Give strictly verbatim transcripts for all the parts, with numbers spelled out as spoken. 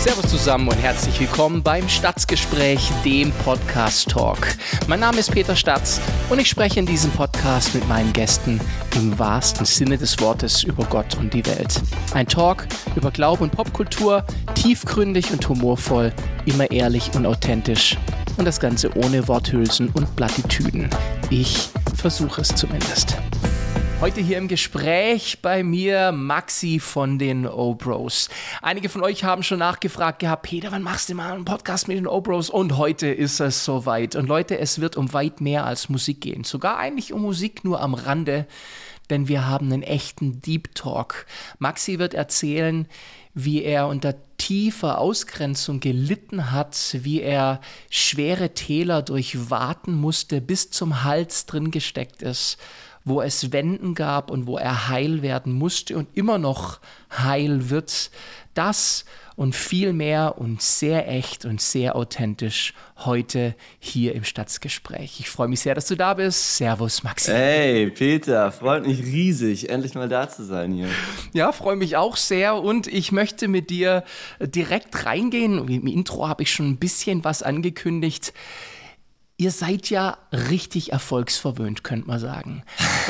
Servus zusammen und herzlich willkommen beim Stadtgespräch, dem Podcast-Talk. Mein Name ist Peter Statz und ich spreche in diesem Podcast mit meinen Gästen im wahrsten Sinne des Wortes über Gott und die Welt. Ein Talk über Glaube und Popkultur, tiefgründig und humorvoll, immer ehrlich und authentisch und das Ganze ohne Worthülsen und Plattitüden. Ich versuche es zumindest. Heute hier im Gespräch bei mir Maxi von den O-Bros. Einige von euch haben schon nachgefragt gehabt, Peter, wann machst du mal einen Podcast mit den O-Bros? Und heute ist es soweit. Und Leute, es wird um weit mehr als Musik gehen. Sogar eigentlich um Musik nur am Rande, denn wir haben einen echten Deep Talk. Maxi wird erzählen, wie er unter tiefer Ausgrenzung gelitten hat, wie er schwere Täler durchwaten musste, bis zum Hals drin gesteckt ist, wo es Wenden gab und wo er heil werden musste und immer noch heil wird. Das und viel mehr und sehr echt und sehr authentisch heute hier im Stadtgespräch. Ich freue mich sehr, dass du da bist. Servus, Maxi. Hey, Peter, freut mich riesig, endlich mal da zu sein hier. Ja, freue mich auch sehr und ich möchte mit dir direkt reingehen. Im Intro habe ich schon ein bisschen was angekündigt. Ihr seid ja richtig erfolgsverwöhnt, könnte man sagen.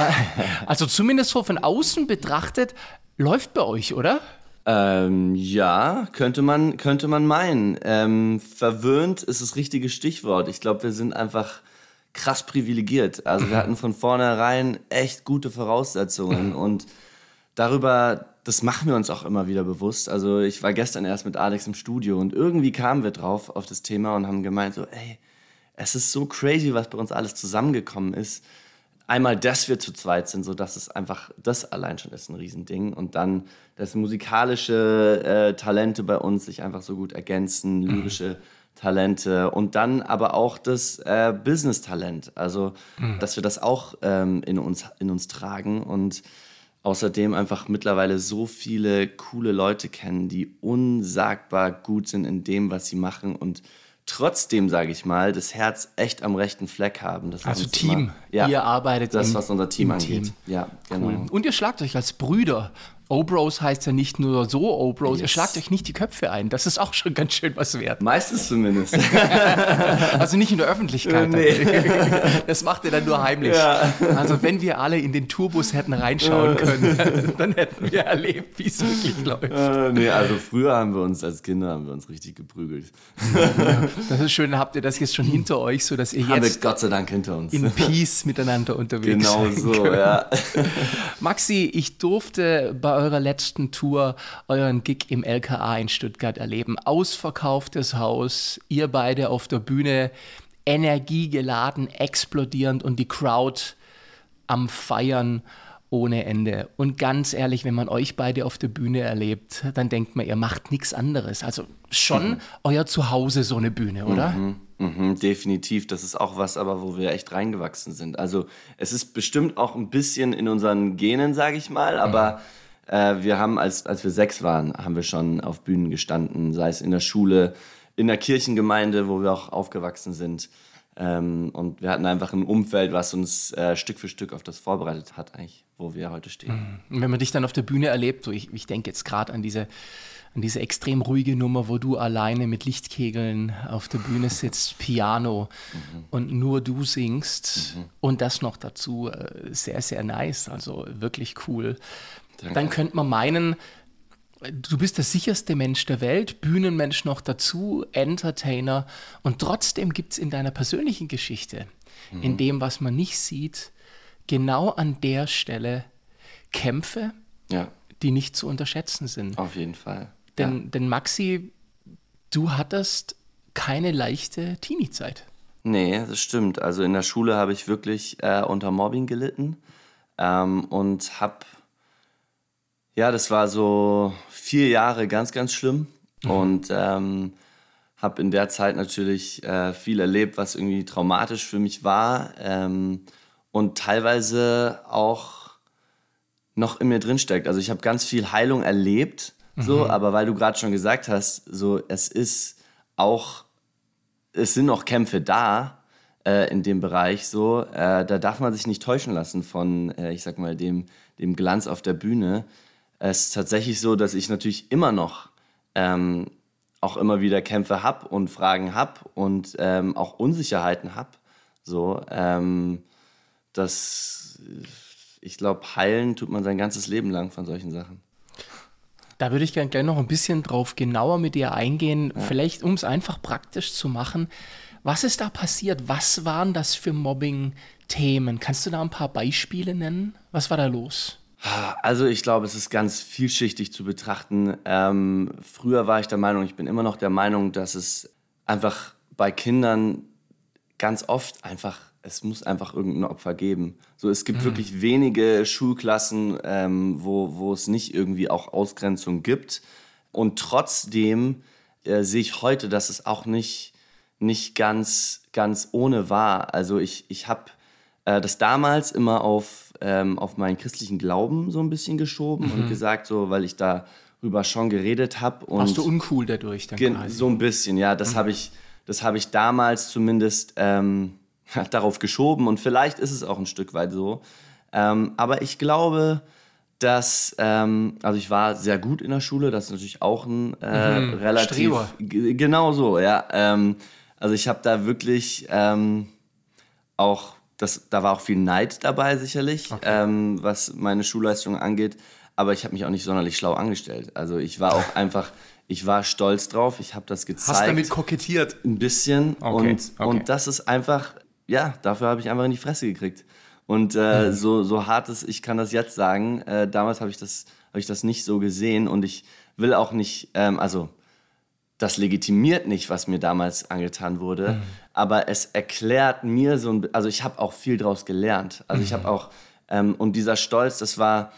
Also zumindest so von außen betrachtet, läuft bei euch, oder? Ähm, ja, könnte man, könnte man meinen. Ähm, verwöhnt ist das richtige Stichwort. Ich glaube, wir sind einfach krass privilegiert. Also wir hatten von vornherein echt gute Voraussetzungen und darüber, das machen wir uns auch immer wieder bewusst. Also ich war gestern erst mit Alex im Studio und irgendwie kamen wir drauf auf das Thema und haben gemeint so, ey, es ist so crazy, was bei uns alles zusammengekommen ist. Einmal, dass wir zu zweit sind, so dass es einfach, das allein schon ist ein Riesending. Und dann, dass musikalische äh, Talente bei uns sich einfach so gut ergänzen, lyrische mhm. Talente. Und dann aber auch das äh, Business-Talent. Also, mhm. dass wir das auch ähm, in uns, in uns tragen. Und außerdem einfach mittlerweile so viele coole Leute kennen, die unsagbar gut sind in dem, was sie machen und trotzdem, sage ich mal, das Herz echt am rechten Fleck haben. Das also Team, immer, ja, ihr arbeitet das, im, was unser Team im angeht. Team. Ja, genau. Cool. Und ihr schlagt euch als Brüder. O-Bros heißt ja nicht nur so O-Bros, yes. Ihr schlagt euch nicht die Köpfe ein. Das ist auch schon ganz schön was wert. Meistens zumindest. Also nicht in der Öffentlichkeit. Nee. Das macht ihr dann nur heimlich. Ja. Also wenn wir alle in den Tourbus hätten reinschauen können, dann hätten wir erlebt, wie es wirklich läuft. Äh, nee, also früher haben wir uns, als Kinder haben wir uns richtig geprügelt. Das ist schön, habt ihr das jetzt schon hinter euch, sodass ihr haben jetzt wir Gott sei Dank hinter uns. in Peace miteinander unterwegs genau sein so, könnt. Ja. Maxi, ich durfte bei eurer letzten Tour euren Gig im L K A in Stuttgart erleben. Ausverkauftes Haus, ihr beide auf der Bühne, energiegeladen, explodierend und die Crowd am Feiern ohne Ende. Und ganz ehrlich, wenn man euch beide auf der Bühne erlebt, dann denkt man, ihr macht nichts anderes. Also schon mhm. euer Zuhause so eine Bühne, oder? Mhm. Mhm, definitiv, das ist auch was, aber wo wir echt reingewachsen sind. Also es ist bestimmt auch ein bisschen in unseren Genen, sage ich mal, aber mhm. äh, wir haben, als, als wir sechs waren, haben wir schon auf Bühnen gestanden, sei es in der Schule, in der Kirchengemeinde, wo wir auch aufgewachsen sind. Ähm, und wir hatten einfach ein Umfeld, was uns äh, Stück für Stück auf das vorbereitet hat, eigentlich, wo wir heute stehen. Und wenn man dich dann auf der Bühne erlebt, so ich, ich denke jetzt gerade an diese an diese extrem ruhige Nummer, wo du alleine mit Lichtkegeln auf der Bühne sitzt, Piano mhm. und nur du singst mhm. und das noch dazu, äh, sehr, sehr nice, also wirklich cool. Danke. Dann könnte man meinen, du bist der sicherste Mensch der Welt, Bühnenmensch noch dazu, Entertainer und trotzdem gibt es in deiner persönlichen Geschichte, mhm. in dem, was man nicht sieht, genau an der Stelle Kämpfe, ja. die nicht zu unterschätzen sind. Auf jeden Fall. Denn, ja. denn Maxi, du hattest keine leichte Teenie-Zeit. Nee, das stimmt. Also in der Schule habe ich wirklich äh, unter Mobbing gelitten ähm, und habe, ja, das war so vier Jahre ganz, ganz schlimm mhm. und ähm, habe in der Zeit natürlich äh, viel erlebt, was irgendwie traumatisch für mich war ähm, und teilweise auch noch in mir drin steckt. Also ich habe ganz viel Heilung erlebt, so, mhm. aber weil du gerade schon gesagt hast, so es ist auch, es sind noch Kämpfe da äh, in dem Bereich, so, äh, da darf man sich nicht täuschen lassen von, äh, ich sag mal, dem, dem Glanz auf der Bühne. Es ist tatsächlich so, dass ich natürlich immer noch ähm, auch immer wieder Kämpfe habe und Fragen habe und ähm, auch Unsicherheiten habe. So, ähm, das, ich glaube, heilen tut man sein ganzes Leben lang von solchen Sachen. Da würde ich gerne gleich noch ein bisschen drauf genauer mit dir eingehen, ja. Vielleicht um es einfach praktisch zu machen. Was ist da passiert? Was waren das für Mobbing-Themen? Kannst du da ein paar Beispiele nennen? Was war da los? Also ich glaube, es ist ganz vielschichtig zu betrachten. Ähm, früher war ich der Meinung, ich bin immer noch der Meinung, dass es einfach bei Kindern ganz oft einfach, es muss einfach irgendein Opfer geben. So, es gibt mhm. wirklich wenige Schulklassen, ähm, wo, wo es nicht irgendwie auch Ausgrenzung gibt. Und trotzdem äh, sehe ich heute, dass es auch nicht, nicht ganz, ganz ohne war. Also ich, ich habe äh, das damals immer auf, ähm, auf meinen christlichen Glauben so ein bisschen geschoben mhm. und gesagt, so, weil ich darüber schon geredet habe. Warst du uncool dadurch dann ge- quasi? So ein bisschen, ja. Das mhm. habe ich, das hab ich damals zumindest ähm, darauf geschoben und vielleicht ist es auch ein Stück weit so. Ähm, aber ich glaube, dass, ähm, also ich war sehr gut in der Schule, das ist natürlich auch ein äh, mhm. relativ... Streber. G- genau so, ja. Ähm, also ich habe da wirklich ähm, auch, das, da war auch viel Neid dabei sicherlich, okay. ähm, was meine Schulleistung angeht. Aber ich habe mich auch nicht sonderlich schlau angestellt. Also ich war auch einfach... Ich war stolz drauf, ich habe das gezeigt. Hast damit kokettiert? Ein bisschen. Okay, und, okay. und das ist einfach, ja, dafür habe ich einfach in die Fresse gekriegt. Und äh, mhm. so, so hart es, ich kann das jetzt sagen, äh, damals habe ich, das, hab ich das nicht so gesehen. Und ich will auch nicht, ähm, also das legitimiert nicht, was mir damals angetan wurde. Mhm. Aber es erklärt mir so ein, also ich habe auch viel draus gelernt. Also mhm. ich habe auch, ähm, und dieser Stolz, das war...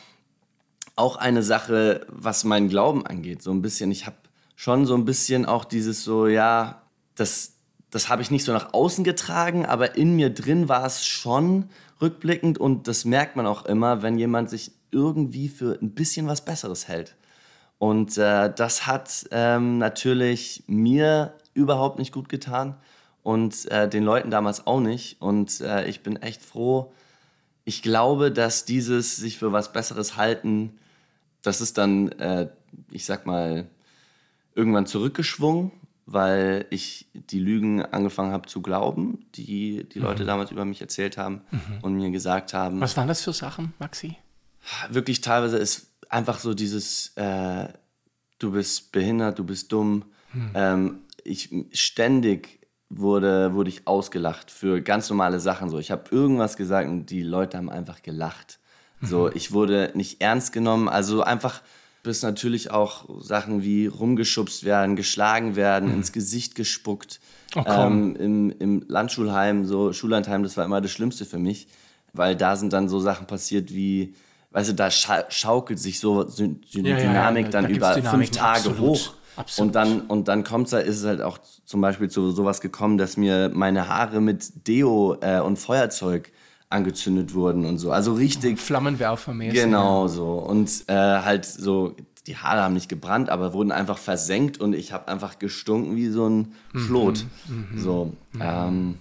auch eine Sache, was meinen Glauben angeht, so ein bisschen. Ich habe schon so ein bisschen auch dieses so, ja, das, das habe ich nicht so nach außen getragen, aber in mir drin war es schon rückblickend und das merkt man auch immer, wenn jemand sich irgendwie für ein bisschen was Besseres hält. Und äh, das hat ähm, natürlich mir überhaupt nicht gut getan und äh, den Leuten damals auch nicht. Und äh, ich bin echt froh. Ich glaube, dass dieses sich für was Besseres halten, das ist dann, äh, ich sag mal, irgendwann zurückgeschwungen, weil ich die Lügen angefangen habe zu glauben, die die Leute mhm. damals über mich erzählt haben mhm. und mir gesagt haben. Was waren das für Sachen, Maxi? Wirklich teilweise ist einfach so dieses, äh, du bist behindert, du bist dumm. Mhm. Ähm, ich ständig wurde, wurde ich ausgelacht für ganz normale Sachen. So, ich habe irgendwas gesagt und die Leute haben einfach gelacht. So, ich wurde nicht ernst genommen, also einfach bis natürlich auch Sachen wie rumgeschubst werden, geschlagen werden, mhm. ins Gesicht gespuckt. Oh, ähm, im, im Landschulheim, so Schullandheim, das war immer das Schlimmste für mich, weil da sind dann so Sachen passiert wie, weißt du, da scha- schaukelt sich so Sy- Sy- ja, Dynamik ja, ja, dann da über fünf Tage absolut, hoch. Absolut. Und dann, und dann kommt's da, ist es halt auch zum Beispiel zu sowas gekommen, dass mir meine Haare mit Deo äh, und Feuerzeug angezündet wurden und so. Also richtig... Flammenwerfermäßig. Genau so. Und äh, halt so, die Haare haben nicht gebrannt, aber wurden einfach versenkt und ich habe einfach gestunken wie so ein Schlot. Mhm. So, mhm. Ähm,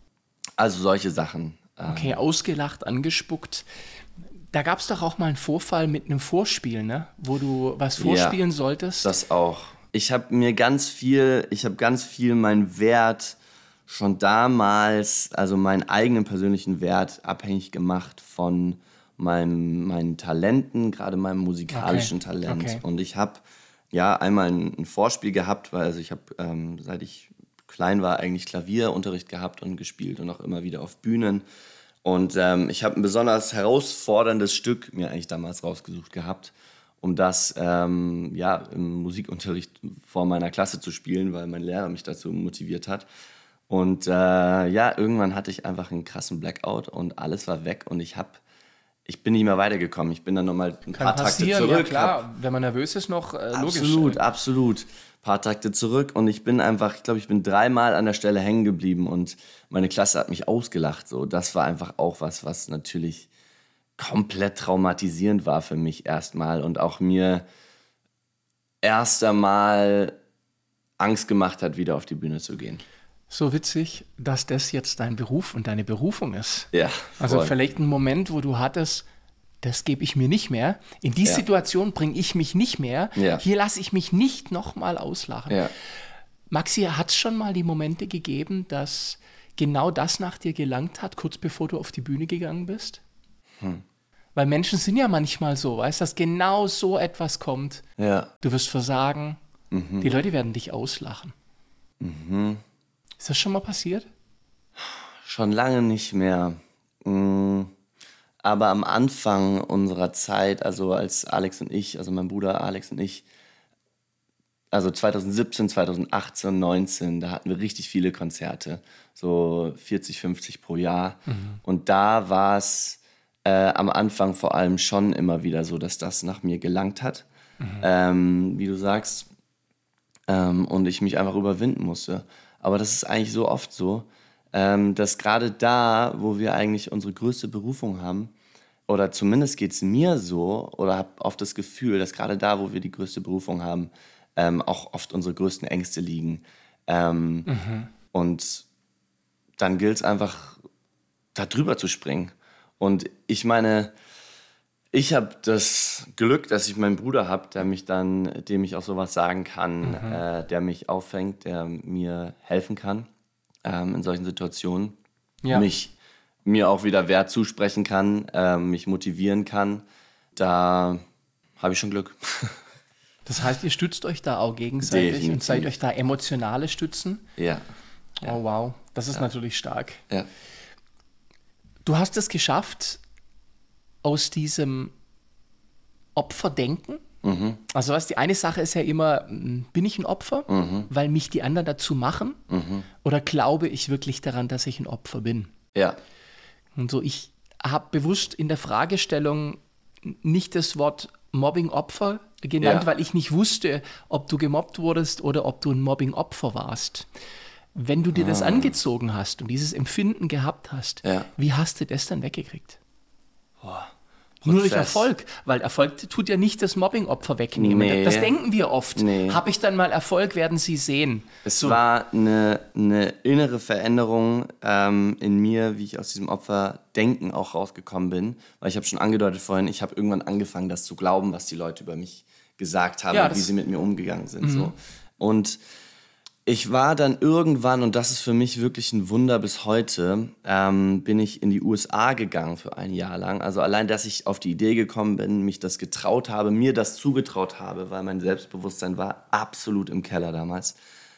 also solche Sachen. Ähm. Okay, ausgelacht, angespuckt. Da gab es doch auch mal einen Vorfall mit einem Vorspiel, ne? Wo du was vorspielen ja, solltest. Das auch. Ich habe mir ganz viel, ich habe ganz viel meinen Wert schon damals, also meinen eigenen persönlichen Wert abhängig gemacht von meinem, meinen Talenten, gerade meinem musikalischen okay. Talent. Okay. Und ich habe ja einmal ein, ein Vorspiel gehabt, weil also ich habe, ähm, seit ich klein war, eigentlich Klavierunterricht gehabt und gespielt und auch immer wieder auf Bühnen. Und ähm, ich habe ein besonders herausforderndes Stück mir eigentlich damals rausgesucht gehabt, um das ähm, ja, im Musikunterricht vor meiner Klasse zu spielen, weil mein Lehrer mich dazu motiviert hat. Und äh, ja, irgendwann hatte ich einfach einen krassen Blackout und alles war weg und ich hab, ich bin nicht mehr weitergekommen. Ich bin dann nochmal ein Kann paar Takte zurück. Ja klar, hab, wenn man nervös ist noch, äh, logisch. Absolut, absolut. Ein paar Takte zurück und ich bin einfach, ich glaube, ich bin dreimal an der Stelle hängen geblieben und meine Klasse hat mich ausgelacht. So, das war einfach auch was, was natürlich komplett traumatisierend war für mich erstmal und auch mir erst einmal Angst gemacht hat, wieder auf die Bühne zu gehen. So witzig, dass das jetzt dein Beruf und deine Berufung ist. Ja, voll. Also vielleicht ein Moment, wo du hattest, das gebe ich mir nicht mehr. In die Ja. Situation bringe ich mich nicht mehr. Ja. Hier lasse ich mich nicht nochmal auslachen. Ja. Maxi, hat es schon mal die Momente gegeben, dass genau das nach dir gelangt hat, kurz bevor du auf die Bühne gegangen bist? Hm. Weil Menschen sind ja manchmal so, weißt du, dass genau so etwas kommt. Ja. Du wirst versagen, Mhm. die Leute werden dich auslachen. Mhm. Ist das schon mal passiert? Schon lange nicht mehr. Mm, Aber am Anfang unserer Zeit, also als Alex und ich, also mein Bruder Alex und ich, also zwanzig siebzehn, zwanzig achtzehn, neunzehn, da hatten wir richtig viele Konzerte, so vierzig, fünfzig pro Jahr. Und da war es äh, am Anfang vor allem schon immer wieder so, dass das nach mir gelangt hat, ähm, wie du sagst, ähm, und ich mich einfach überwinden musste. Aber das ist eigentlich so oft so, ähm, dass gerade da, wo wir eigentlich unsere größte Berufung haben, oder zumindest geht es mir so, oder habe oft das Gefühl, dass gerade da, wo wir die größte Berufung haben, ähm, auch oft unsere größten Ängste liegen. Ähm, Mhm. Und dann gilt es einfach, da drüber zu springen. Und ich meine, ich habe das Glück, dass ich meinen Bruder habe, der mich dann, dem ich auch sowas sagen kann, Mhm. äh, der mich auffängt, der mir helfen kann ähm, in solchen Situationen, Ja. mich mir auch wieder Wert zusprechen kann, äh, mich motivieren kann. Da habe ich schon Glück. Das heißt, ihr stützt euch da auch gegenseitig Definitiv. und seid euch da emotionale Stützen. Ja, Oh wow, das ist natürlich stark. ja, Du hast es geschafft, aus diesem Opferdenken, mhm. also weißt, die eine Sache ist ja immer, m, bin ich ein Opfer, Mhm. weil mich die anderen dazu machen, Mhm. oder glaube ich wirklich daran, dass ich ein Opfer bin? ja, Und so, ich habe bewusst in der Fragestellung nicht das Wort Mobbing-Opfer genannt, Ja. weil ich nicht wusste, ob du gemobbt wurdest oder ob du ein Mobbing-Opfer warst. Wenn du dir das angezogen hast und dieses Empfinden gehabt hast, Ja. wie hast du das dann weggekriegt? Nur durch Prozess. Erfolg, weil Erfolg tut ja nicht das Mobbing-Opfer wegnehmen. Nee. Das denken wir oft. Nee. Habe ich dann mal Erfolg, werden sie sehen. Es war eine, eine innere Veränderung ähm, in mir, wie ich aus diesem Opferdenken auch rausgekommen bin. Weil ich habe schon angedeutet vorhin, ich habe irgendwann angefangen, das zu glauben, was die Leute über mich gesagt haben, Ja, und das- wie sie mit mir umgegangen sind. So. Und ich war dann irgendwann, und das ist für mich wirklich ein Wunder bis heute, ähm, bin ich in die U S A gegangen für ein Jahr lang. Also allein, dass ich auf die Idee gekommen bin, mich das getraut habe, mir das zugetraut habe, weil mein Selbstbewusstsein war absolut im Keller damals.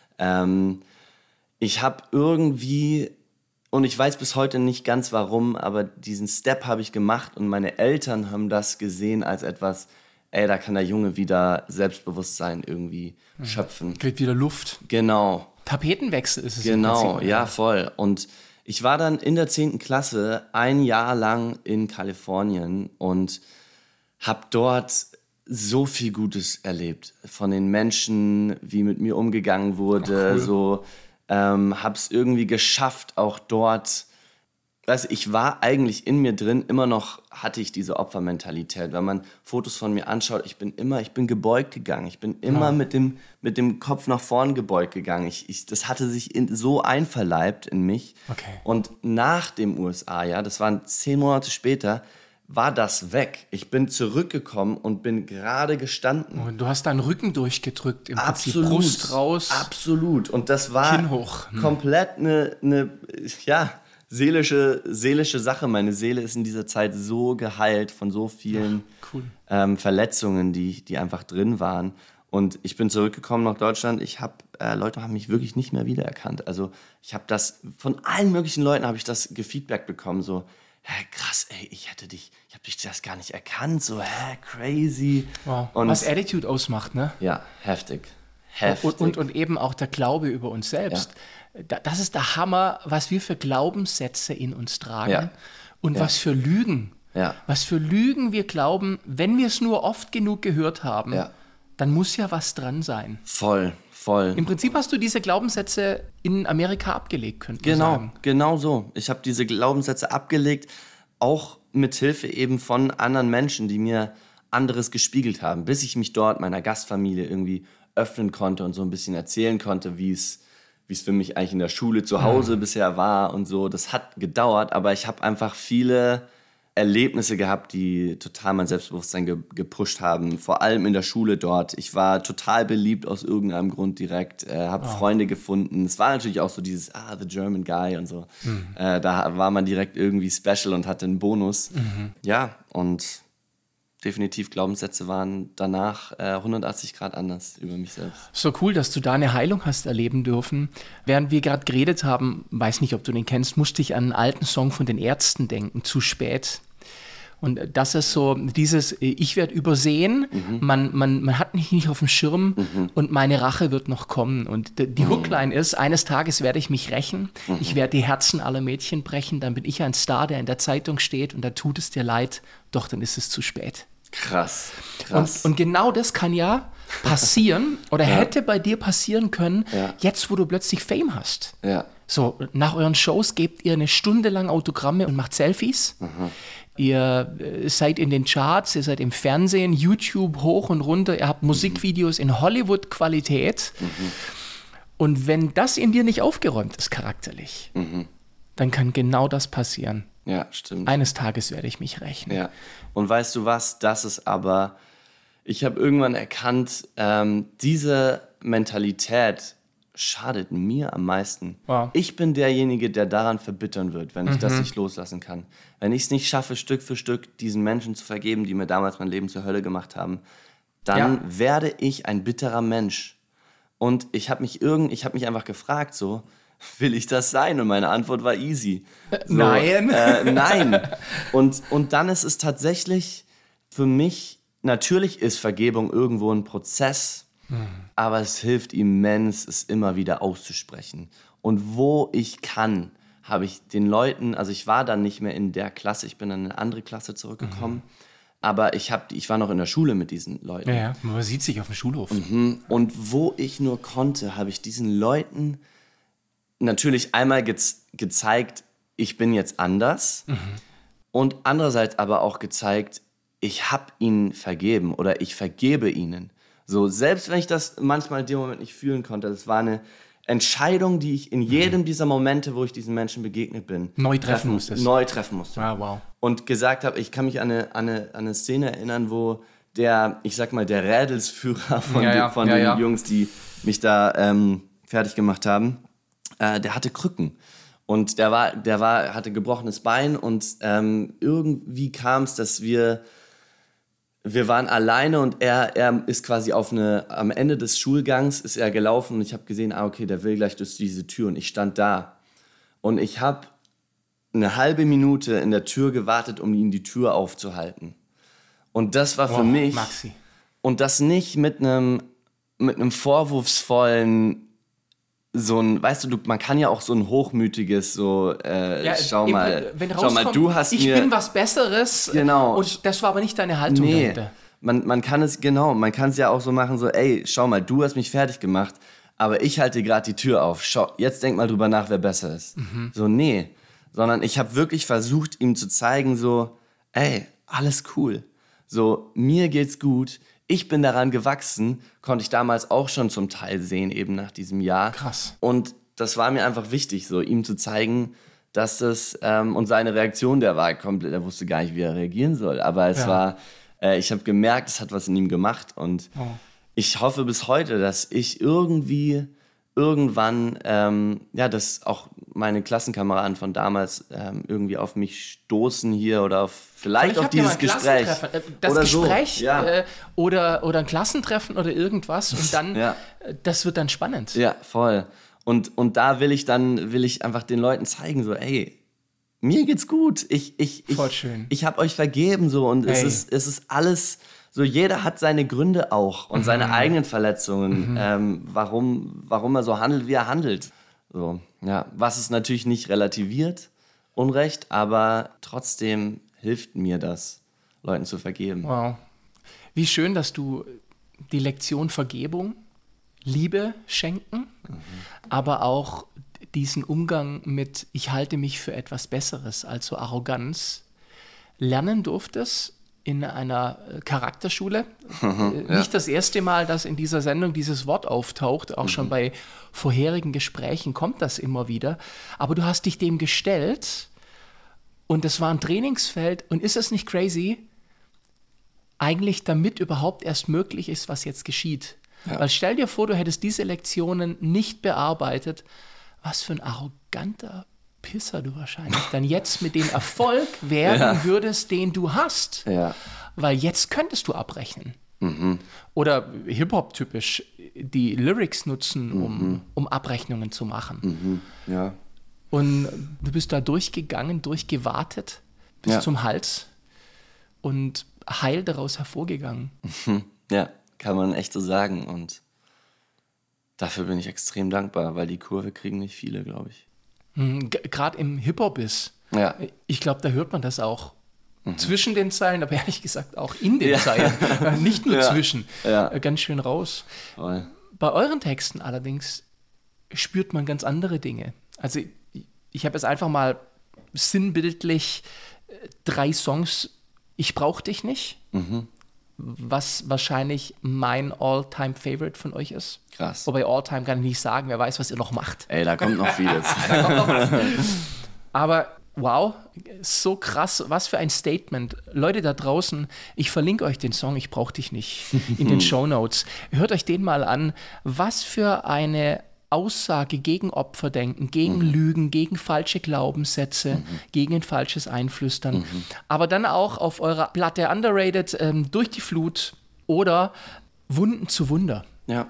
Ähm, ich habe irgendwie, und ich weiß bis heute nicht ganz warum, aber diesen Step habe ich gemacht und meine Eltern haben das gesehen als etwas, ey, da kann der Junge wieder Selbstbewusstsein irgendwie schöpfen. Kriegt wieder Luft. Genau, Tapetenwechsel ist es im genau, Prinzip. ja, voll. Und ich war dann in der zehnten Klasse ein Jahr lang in Kalifornien und habe dort so viel Gutes erlebt. Von den Menschen, wie mit mir umgegangen wurde, Ach, cool. so ähm, habe es irgendwie geschafft, auch dort. Weißt du, ich war eigentlich in mir drin, immer noch hatte ich diese Opfermentalität. Wenn man Fotos von mir anschaut, ich bin immer, ich bin gebeugt gegangen. Ich bin immer Ja. mit dem, mit dem Kopf nach vorn gebeugt gegangen. Ich, ich, das hatte sich in, so einverleibt in mich. Okay. Und nach dem U S A-Jahr, das waren zehn Monate später, war das weg. Ich bin zurückgekommen und bin gerade gestanden. Und du hast deinen Rücken durchgedrückt, im Prinzip Absolut. Brust raus. Absolut. Und das war Kinn hoch. Hm. komplett eine, eine ja, seelische, seelische Sache. Meine Seele ist in dieser Zeit so geheilt von so vielen Cool. ähm, Verletzungen, die, die einfach drin waren. Und ich bin zurückgekommen nach Deutschland. Ich habe äh, Leute haben mich wirklich nicht mehr wiedererkannt. Also ich habe das von allen möglichen Leuten habe ich das gefeedback bekommen. So, hä, krass, ey, ich hätte dich, ich habe dich das gar nicht erkannt. So, hä, crazy. Wow. Und Was Attitude ausmacht, ne? ja, heftig, heftig. Und, und, und eben auch der Glaube über uns selbst. Da, das ist der Hammer, was wir für Glaubenssätze in uns tragen Ja. und Ja. was für Lügen. Ja. Was für Lügen wir glauben, wenn wir es nur oft genug gehört haben, Ja. dann muss ja was dran sein. Voll, voll. Im Prinzip hast du diese Glaubenssätze in Amerika abgelegt, könnte man Genau, sagen. genau so. Ich habe diese Glaubenssätze abgelegt, auch mit Hilfe eben von anderen Menschen, die mir anderes gespiegelt haben, bis ich mich dort meiner Gastfamilie irgendwie öffnen konnte und so ein bisschen erzählen konnte, wie es wie es für mich eigentlich in der Schule zu Hause bisher war und so. Das hat gedauert, aber ich habe einfach viele Erlebnisse gehabt, die total mein Selbstbewusstsein ge- gepusht haben, vor allem in der Schule dort. Ich war total beliebt aus irgendeinem Grund direkt, äh, habe oh. Freunde gefunden. Es war natürlich auch so dieses, ah, the German guy und so. Mhm. Äh, da war man direkt irgendwie special und hatte einen Bonus. Mhm. Ja, und definitiv Glaubenssätze waren danach äh, hundertachtzig Grad anders über mich selbst. So cool, dass du da eine Heilung hast erleben dürfen. Während wir gerade geredet haben, weiß nicht, ob du den kennst, musste ich an einen alten Song von den Ärzten denken, Zu spät. Und das ist so dieses, ich werde übersehen, mhm. man, man, man hat mich nicht auf dem Schirm mhm. und meine Rache wird noch kommen. Und die mhm. Hookline ist, eines Tages werde ich mich rächen, mhm. ich werde die Herzen aller Mädchen brechen, dann bin ich ein Star, der in der Zeitung steht und da tut es dir leid, doch dann ist es zu spät. Krass, krass. Und, und genau das kann ja passieren oder ja. hätte bei dir passieren können, ja. jetzt wo du plötzlich Fame hast. Ja. So, nach euren Shows gebt ihr eine Stunde lang Autogramme und macht Selfies. Mhm. Ihr seid in den Charts, ihr seid im Fernsehen, YouTube hoch und runter, ihr habt mhm. Musikvideos in Hollywood-Qualität. Mhm. Und wenn das in dir nicht aufgeräumt ist charakterlich, mhm. dann kann genau das passieren. Ja, stimmt. Eines Tages werde ich mich rächen. Ja. Und weißt du was, das ist aber, ich habe irgendwann erkannt, ähm, diese Mentalität schadet mir am meisten. Wow. Ich bin derjenige, der daran verbittern wird, wenn ich mhm. das nicht loslassen kann. Wenn ich es nicht schaffe, Stück für Stück diesen Menschen zu vergeben, die mir damals mein Leben zur Hölle gemacht haben, dann ja. werde ich ein bitterer Mensch. Und ich habe mich, irgend, ich hab mich einfach gefragt, so, will ich das sein? Und meine Antwort war easy. So, nein. Äh, nein. Und, und dann ist es tatsächlich für mich, natürlich ist Vergebung irgendwo ein Prozess, hm. aber es hilft immens, es immer wieder auszusprechen. Und wo ich kann, habe ich den Leuten, also ich war dann nicht mehr in der Klasse, ich bin in eine andere Klasse zurückgekommen, mhm. aber ich, hab, ich war noch in der Schule mit diesen Leuten. Ja, ja. Man sieht sich auf dem Schulhof. Mhm. Und wo ich nur konnte, habe ich diesen Leuten natürlich einmal ge- gezeigt, ich bin jetzt anders mhm. und andererseits aber auch gezeigt, ich habe ihnen vergeben oder ich vergebe ihnen. So, selbst wenn ich das manchmal in dem Moment nicht fühlen konnte, das war eine Entscheidung, die ich in jedem mhm. dieser Momente, wo ich diesen Menschen begegnet bin, neu treffen, treffen musste. Neu treffen musste. Ah, wow. Und gesagt habe, ich kann mich an eine, an, eine, an eine Szene erinnern, wo der, ich sag mal, der Rädelsführer von, ja, ja. Die, von ja, den ja. Jungs, die mich da ähm, fertig gemacht haben, äh, der hatte Krücken. Und der war, der war, hatte gebrochenes Bein und ähm, irgendwie kam es, dass wir Wir waren alleine und er, er ist quasi auf eine, am Ende des Schulgangs ist er gelaufen und ich habe gesehen, ah okay, der will gleich durch diese Tür und ich stand da. Und ich habe eine halbe Minute in der Tür gewartet, um ihm die Tür aufzuhalten. Und das war für oh, mich, Maxi. Und das nicht mit einem mit einem vorwurfsvollen, so ein, weißt du, man kann ja auch so ein hochmütiges, so, äh, ja, schau eben, mal, wenn schau mal, du hast ich mir... Ich bin was Besseres genau. Und das war aber nicht deine Haltung nee. dahinter. Man, man kann es, genau, man kann es ja auch so machen, so, ey, schau mal, du hast mich fertig gemacht, aber ich halte dir gerade die Tür auf. Schau, jetzt denk mal drüber nach, wer besser ist. Mhm. So, nee. Sondern ich habe wirklich versucht, ihm zu zeigen, so, ey, alles cool. So, mir geht's gut. Ich bin daran gewachsen, konnte ich damals auch schon zum Teil sehen, eben nach diesem Jahr. Krass. Und das war mir einfach wichtig, so ihm zu zeigen, dass das, ähm, und seine Reaktion, der war komplett, er wusste gar nicht, wie er reagieren soll. Aber es ja. war, äh, ich habe gemerkt, es hat was in ihm gemacht. Und oh. ich hoffe bis heute, dass ich irgendwie, irgendwann, ähm, ja, dass auch meine Klassenkameraden von damals ähm, irgendwie auf mich stoßen hier oder auf vielleicht auf dieses Gespräch. Das oder Gespräch so. ja. äh, oder, oder ein Klassentreffen oder irgendwas und dann, ja. das wird dann spannend. Ja, voll. Und, und da will ich dann, will ich einfach den Leuten zeigen, so, ey, mir geht's gut. Ich, ich, ich, voll schön. Ich habe euch vergeben, so, und es ist, es ist alles, so, jeder hat seine Gründe auch und mhm. seine eigenen Verletzungen, mhm. ähm, warum, warum er so handelt, wie er handelt. So, ja, was es natürlich nicht relativiert, Unrecht, aber trotzdem hilft mir das, Leuten zu vergeben. Wow. Wie schön, dass du die Lektion Vergebung, Liebe schenken, mhm. aber auch diesen Umgang mit ich halte mich für etwas Besseres, also Arroganz, lernen durftest in einer Charakterschule. Mhm, ja. Nicht das erste Mal, dass in dieser Sendung dieses Wort auftaucht, auch mhm. schon bei vorherigen Gesprächen kommt das immer wieder. Aber du hast dich dem gestellt Und das war ein Trainingsfeld. Und ist das nicht crazy? Eigentlich damit überhaupt erst möglich ist, was jetzt geschieht. Ja. Weil stell dir vor, du hättest diese Lektionen nicht bearbeitet. Was für ein arroganter Pisser du wahrscheinlich dann jetzt mit dem Erfolg werden ja. würdest, den du hast. Ja. Weil jetzt könntest du abrechnen. Mhm. Oder Hip-Hop-typisch die Lyrics nutzen, um, mhm. um Abrechnungen zu machen. Mhm. Ja. Und du bist da durchgegangen, durchgewartet bis ja. zum Hals und heil daraus hervorgegangen. Ja, kann man echt so sagen. Und dafür bin ich extrem dankbar, weil die Kurve kriegen nicht viele, glaube ich. Gerade im Hip-Hop ist. Ja. Ich glaube, da hört man das auch. Mhm. Zwischen den Zeilen, aber ehrlich gesagt auch in den ja. Zeilen. Nicht nur ja. zwischen. Ja. Ganz schön raus. Voll. Bei euren Texten allerdings spürt man ganz andere Dinge. Also ich, ich habe jetzt einfach mal sinnbildlich drei Songs, Ich brauch dich nicht, mhm. was wahrscheinlich mein All-Time-Favorite von euch ist. Krass. Wobei All-Time kann ich nicht sagen, wer weiß, was ihr noch macht. Ey, da kommt noch vieles. da kommt noch was. Aber wow, so krass, was für ein Statement. Leute da draußen, ich verlinke euch den Song Ich brauch dich nicht in den Shownotes. Hört euch den mal an. Was für eine Aussage gegen Opferdenken, gegen mhm. Lügen, gegen falsche Glaubenssätze, mhm. gegen ein falsches Einflüstern. Mhm. Aber dann auch auf eurer Platte Underrated, ähm, Durch die Flut oder Wunden zu Wunder. Ja.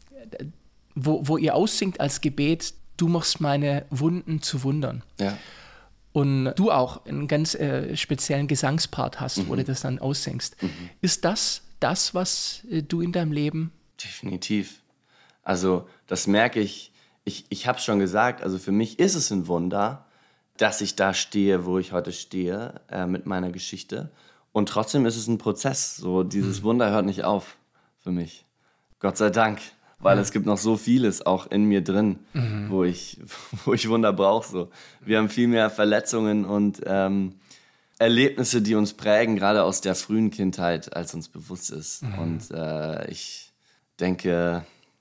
Wo, wo ihr aussingt als Gebet, du machst meine Wunden zu Wundern. Ja. Und du auch einen ganz äh, speziellen Gesangspart hast, mhm. wo du das dann aussingst. Mhm. Ist das das, was äh, du in deinem Leben? Definitiv. Also das merke ich, ich, ich habe es schon gesagt, also für mich ist es ein Wunder, dass ich da stehe, wo ich heute stehe, äh, mit meiner Geschichte. Und trotzdem ist es ein Prozess. So, dieses mhm. Wunder hört nicht auf für mich. Gott sei Dank. Weil ja. es gibt noch so vieles auch in mir drin, mhm. wo ich, wo ich Wunder brauche. So. Wir haben viel mehr Verletzungen und ähm, Erlebnisse, die uns prägen, gerade aus der frühen Kindheit, als uns bewusst ist. Mhm. Und äh, ich denke,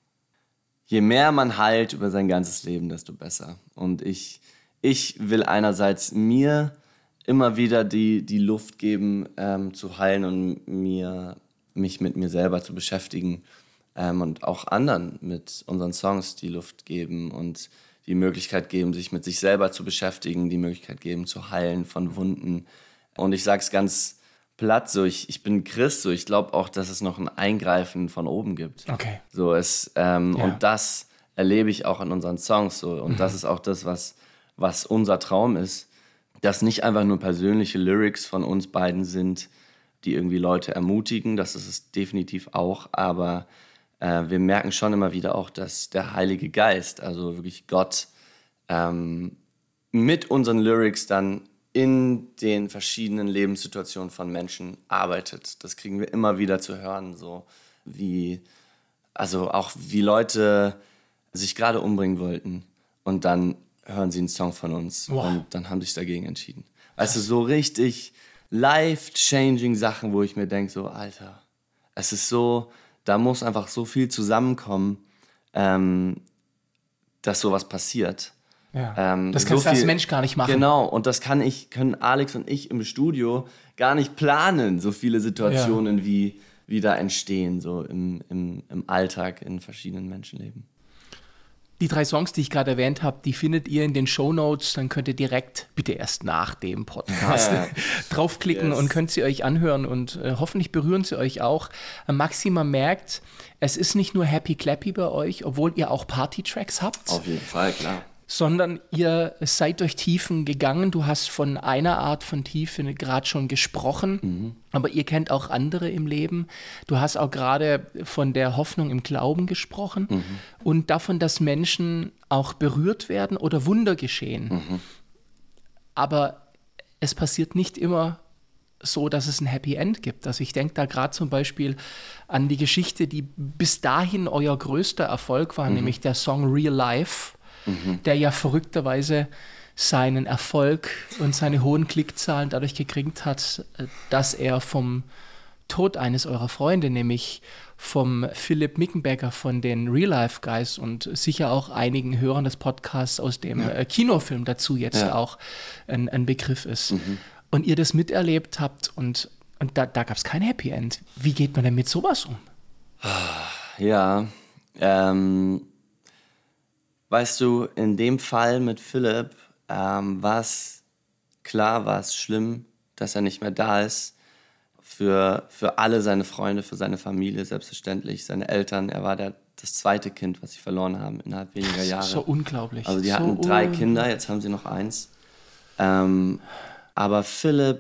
je mehr man heilt über sein ganzes Leben, desto besser. Und ich, ich will einerseits mir immer wieder die, die Luft geben, ähm, zu heilen und mir, mich mit mir selber zu beschäftigen. Ähm, und auch anderen mit unseren Songs die Luft geben und die Möglichkeit geben, sich mit sich selber zu beschäftigen, die Möglichkeit geben, zu heilen von Wunden. Und ich sage es ganz platt, so ich, ich bin Christ, so ich glaube auch, dass es noch ein Eingreifen von oben gibt. Okay. So es, ähm, ja. Und das erlebe ich auch in unseren Songs. So. Und mhm. das ist auch das, was, was unser Traum ist, dass nicht einfach nur persönliche Lyrics von uns beiden sind, die irgendwie Leute ermutigen, das ist es definitiv auch, aber Äh, wir merken schon immer wieder auch, dass der Heilige Geist, also wirklich Gott, ähm, mit unseren Lyrics dann in den verschiedenen Lebenssituationen von Menschen arbeitet. Das kriegen wir immer wieder zu hören, so wie, also auch wie Leute sich gerade umbringen wollten und dann hören sie einen Song von uns wow. und dann haben sie sich dagegen entschieden. Also so richtig life-changing Sachen, wo ich mir denke, so Alter, es ist so... Da muss einfach so viel zusammenkommen, ähm, dass sowas passiert. Ja. Ähm, das kannst so du als Mensch gar nicht machen. Genau, und das kann ich, können Alex und ich im Studio gar nicht planen, so viele Situationen, ja. wie, wie da entstehen, so im, im, im Alltag in verschiedenen Menschenleben. Die drei Songs, die ich gerade erwähnt habe, die findet ihr in den Shownotes. Dann könnt ihr direkt, bitte erst nach dem Podcast, draufklicken yes. und könnt sie euch anhören. Und äh, hoffentlich berühren sie euch auch. Äh, Maxima merkt, es ist nicht nur Happy Clappy bei euch, obwohl ihr auch Party-Tracks habt. Auf jeden Fall, klar. Sondern ihr seid durch Tiefen gegangen. Du hast von einer Art von Tiefe gerade schon gesprochen, mhm. aber ihr kennt auch andere im Leben. Du hast auch gerade von der Hoffnung im Glauben gesprochen mhm. und davon, dass Menschen auch berührt werden oder Wunder geschehen. Mhm. Aber es passiert nicht immer so, dass es ein Happy End gibt. Also ich denke da gerade zum Beispiel an die Geschichte, die bis dahin euer größter Erfolg war, mhm. nämlich der Song Real Life. Mhm. der ja verrückterweise seinen Erfolg und seine hohen Klickzahlen dadurch gekriegt hat, dass er vom Tod eines eurer Freunde, nämlich vom Philipp Mickenbecker von den Real Life Guys und sicher auch einigen Hörern des Podcasts aus dem ja. äh, Kinofilm dazu jetzt ja. auch ein, ein Begriff ist. Mhm. Und ihr das miterlebt habt und, und da, da gab es kein Happy End. Wie geht man denn mit sowas um? Ja, ähm, weißt du, in dem Fall mit Philipp ähm, war es klar, war es schlimm, dass er nicht mehr da ist. Für, für alle seine Freunde, für seine Familie selbstverständlich, seine Eltern. Er war der, das zweite Kind, was sie verloren haben innerhalb weniger Jahre. So unglaublich. Also die so hatten drei Kinder, jetzt haben sie noch eins. Ähm, aber Philipp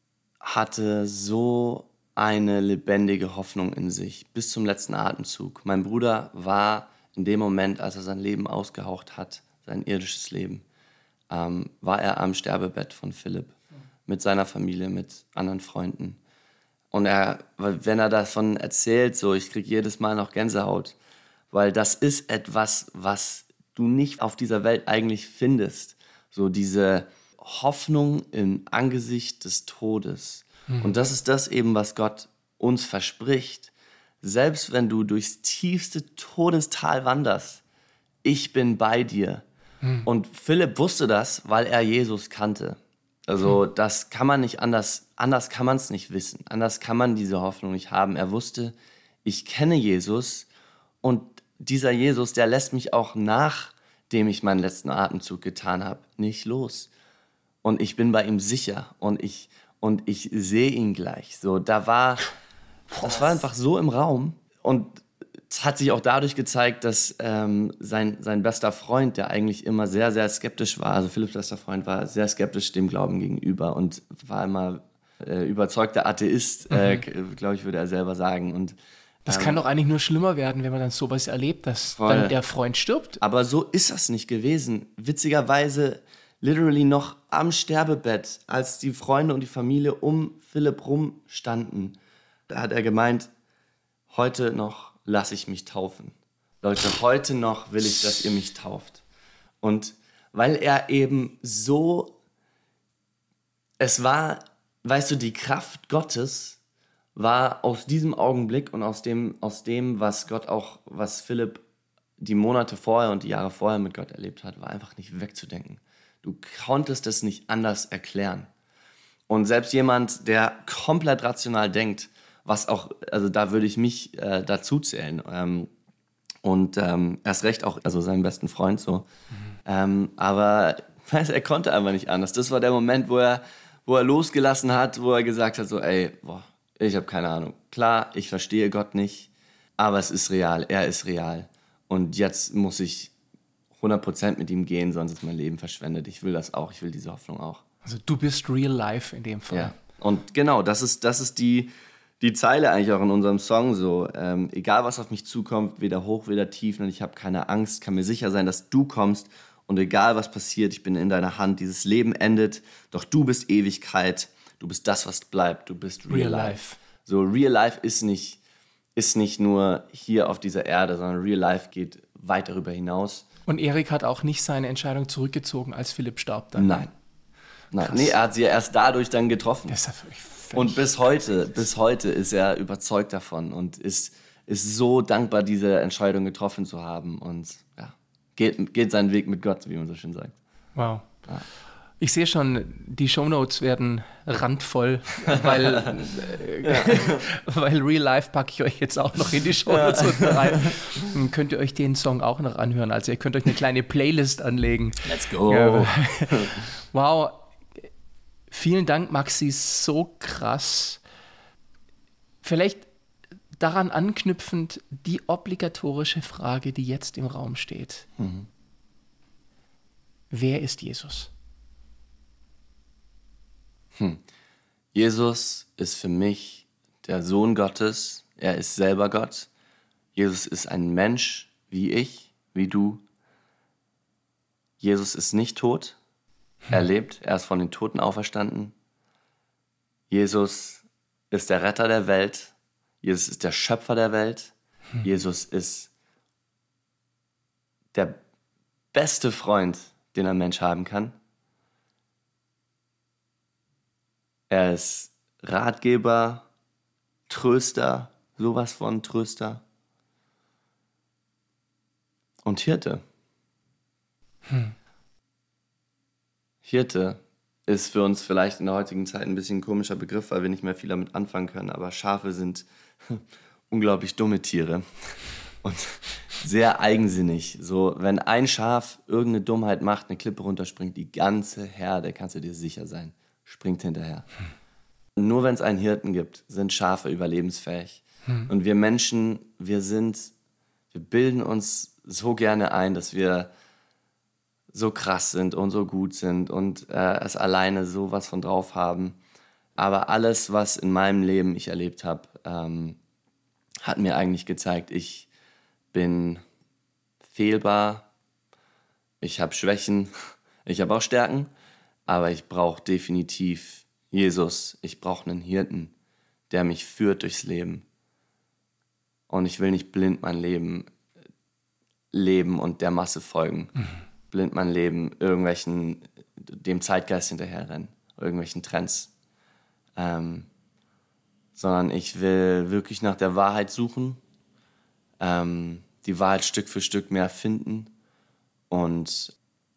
hatte so eine lebendige Hoffnung in sich, bis zum letzten Atemzug. Mein Bruder war in dem Moment, als er sein Leben ausgehaucht hat, sein irdisches Leben, ähm, war er am Sterbebett von Philipp, mit seiner Familie, mit anderen Freunden. Und er, wenn er davon erzählt, so, ich kriege jedes Mal noch Gänsehaut, weil das ist etwas, was du nicht auf dieser Welt eigentlich findest. So diese Hoffnung im Angesicht des Todes. Mhm. Und das ist das eben, was Gott uns verspricht. Selbst wenn du durchs tiefste Todestal wanderst, ich bin bei dir. Mhm. Und Philipp wusste das, weil er Jesus kannte. Also das kann man nicht anders, anders kann man es nicht wissen. Anders kann man diese Hoffnung nicht haben. Er wusste, ich kenne Jesus und dieser Jesus, der lässt mich auch nachdem ich meinen letzten Atemzug getan habe, nicht los. Und ich bin bei ihm sicher und ich, und ich sehe ihn gleich. So, da war, das war einfach so im Raum und es hat sich auch dadurch gezeigt, dass ähm, sein, sein bester Freund, der eigentlich immer sehr, sehr skeptisch war, also Philipps bester Freund war sehr skeptisch dem Glauben gegenüber und war immer äh, überzeugter Atheist, mhm. äh, glaube ich, würde er selber sagen. Und, das ähm, kann doch eigentlich nur schlimmer werden, wenn man dann sowas erlebt, dass voll. Dann der Freund stirbt. Aber so ist das nicht gewesen. Witzigerweise literally noch am Sterbebett, als die Freunde und die Familie um Philipp rumstanden, da hat er gemeint, heute noch lasse ich mich taufen. Leute, heute noch will ich, dass ihr mich tauft. Und weil er eben so, es war, weißt du, die Kraft Gottes war aus diesem Augenblick und aus dem, aus dem, was Gott auch, was Philipp die Monate vorher und die Jahre vorher mit Gott erlebt hat, war einfach nicht wegzudenken. Du konntest es nicht anders erklären. Und selbst jemand, der komplett rational denkt, was auch, also da würde ich mich äh, dazu zählen. Ähm, und ähm, erst recht auch, also seinen besten Freund so. Mhm. Ähm, aber weiß, er konnte einfach nicht anders. Das war der Moment, wo er, wo er losgelassen hat, wo er gesagt hat, so, ey, boah, ich habe keine Ahnung. Klar, ich verstehe Gott nicht, aber es ist real, er ist real. Und jetzt muss ich hundert Prozent mit ihm gehen, sonst ist mein Leben verschwendet. Ich will das auch, ich will diese Hoffnung auch. Also du bist real life in dem Fall. Ja, und genau, das ist, das ist die... Die Zeile eigentlich auch in unserem Song so, ähm, egal was auf mich zukommt, weder hoch, weder tief, und ich habe keine Angst, kann mir sicher sein, dass du kommst und egal was passiert, ich bin in deiner Hand, dieses Leben endet, doch du bist Ewigkeit, du bist das, was bleibt, du bist real, real life. life. So, real life ist nicht, ist nicht nur hier auf dieser Erde, sondern real life geht weit darüber hinaus. Und Erik hat auch nicht seine Entscheidung zurückgezogen, als Philipp starb dann? Nein. Nein. Nee, er hat sie ja erst dadurch dann getroffen. Das ist ja völlig Und bis heute, bis heute ist er überzeugt davon und ist, ist so dankbar, diese Entscheidung getroffen zu haben und ja, geht, geht seinen Weg mit Gott, wie man so schön sagt. Wow. Ja. Ich sehe schon, die Shownotes werden randvoll, weil, äh, weil Real Life packe ich euch jetzt auch noch in die Shownotes ja. unten rein. Dann könnt ihr euch den Song auch noch anhören. Also ihr könnt euch eine kleine Playlist anlegen. Let's go. Ja. Wow. Vielen Dank, Maxi, so krass. Vielleicht daran anknüpfend die obligatorische Frage, die jetzt im Raum steht. Mhm. Wer ist Jesus? Hm. Jesus ist für mich der Sohn Gottes. Er ist selber Gott. Jesus ist ein Mensch wie ich, wie du. Jesus ist nicht tot. Er lebt, er ist von den Toten auferstanden. Jesus ist der Retter der Welt. Jesus ist der Schöpfer der Welt. Hm. Jesus ist der beste Freund, den ein Mensch haben kann. Er ist Ratgeber, Tröster, sowas von Tröster und Hirte. Hm. Hirte ist für uns vielleicht in der heutigen Zeit ein bisschen ein komischer Begriff, weil wir nicht mehr viel damit anfangen können, aber Schafe sind unglaublich dumme Tiere und sehr eigensinnig. So, wenn ein Schaf irgendeine Dummheit macht, eine Klippe runterspringt, die ganze Herde, kannst du dir sicher sein, springt hinterher. Hm. Nur wenn es einen Hirten gibt, sind Schafe überlebensfähig. Hm. Und wir Menschen, wir sind, wir bilden uns so gerne ein, dass wir so krass sind und so gut sind und äh, es alleine sowas von drauf haben. Aber alles, was in meinem Leben ich erlebt habe, ähm, hat mir eigentlich gezeigt, ich bin fehlbar, ich habe Schwächen, ich habe auch Stärken, aber ich brauche definitiv Jesus, ich brauche einen Hirten, der mich führt durchs Leben. Und ich will nicht blind mein Leben leben und der Masse folgen. Mhm. Blind mein Leben irgendwelchen, dem Zeitgeist hinterherrennen, irgendwelchen Trends. Ähm, sondern ich will wirklich nach der Wahrheit suchen, ähm, die Wahrheit Stück für Stück mehr finden und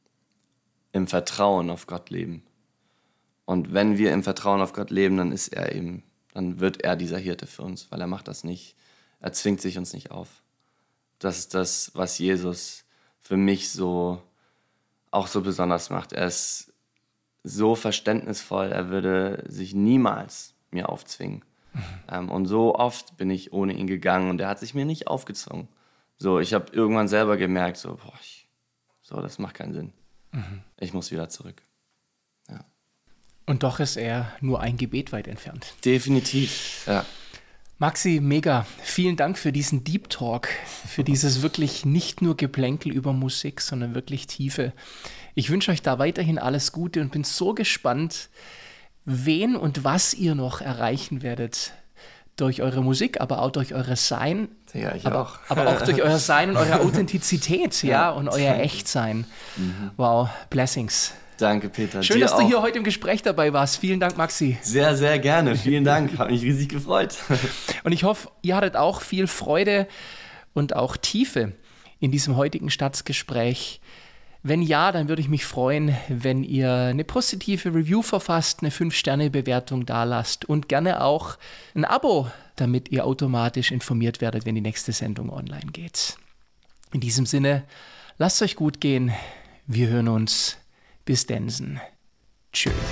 im Vertrauen auf Gott leben. Und wenn wir im Vertrauen auf Gott leben, dann ist er eben, dann wird er dieser Hirte für uns, weil er macht das nicht, er zwingt sich uns nicht auf. Das ist das, was Jesus für mich so auch so besonders macht. Er ist so verständnisvoll, er würde sich niemals mir aufzwingen. Mhm. Ähm, und so oft bin ich ohne ihn gegangen und er hat sich mir nicht aufgezwungen. So, ich habe irgendwann selber gemerkt, so, boah, ich, so, das macht keinen Sinn. Mhm. Ich muss wieder zurück. Ja. Und doch ist er nur ein Gebet weit entfernt. Definitiv, ja. Maxi, mega. Vielen Dank für diesen Deep Talk, für dieses wirklich nicht nur Geplänkel über Musik, sondern wirklich Tiefe. Ich wünsche euch da weiterhin alles Gute und bin so gespannt, wen und was ihr noch erreichen werdet durch eure Musik, aber auch durch euer Sein. Ja, ich aber, auch. aber auch durch euer Sein und eure Authentizität, ja, ja, und euer Echtsein. Mhm. Wow, Blessings. Danke, Peter. Schön, Dir dass du auch. hier heute im Gespräch dabei warst. Vielen Dank, Maxi. Sehr, sehr gerne. Vielen Dank. Hat mich riesig gefreut. Und ich hoffe, ihr hattet auch viel Freude und auch Tiefe in diesem heutigen Stadtgespräch. Wenn ja, dann würde ich mich freuen, wenn ihr eine positive Review verfasst, eine fünf Sterne Bewertung dalasst und gerne auch ein Abo, damit ihr automatisch informiert werdet, wenn die nächste Sendung online geht. In diesem Sinne, lasst euch gut gehen. Wir hören uns. Bis Densen. Tschö.